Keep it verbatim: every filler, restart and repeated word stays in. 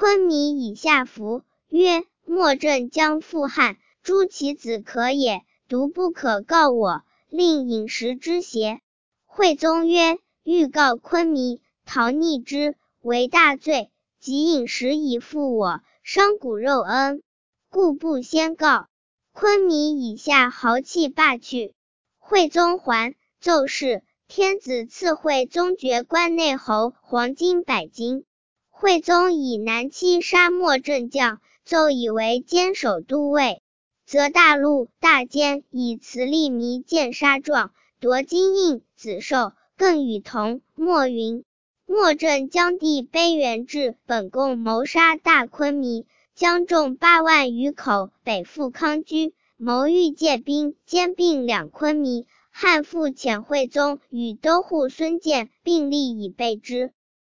昆弥以下服，曰：莫正将复汉，诸其子可也，独不可告我，令饮食之邪？惠宗曰：欲告昆弥，逃逆之，为大罪，即饮食以复我，伤骨肉恩，故不先告。昆弥以下豪气罢去。惠宗还，奏事，天子赐惠宗爵关内侯，黄金百斤。惠宗以南期杀没正将，奏以为坚守都尉，则大怒，大奸，以慈利弥见杀状，夺金印、子寿，更与同。莫云：莫正将弟卑元至，本共谋杀大昆弥，将众八万余口，北赴康居，谋欲借兵兼并两昆弥。汉复遣惠宗与都护孙建并力以备之。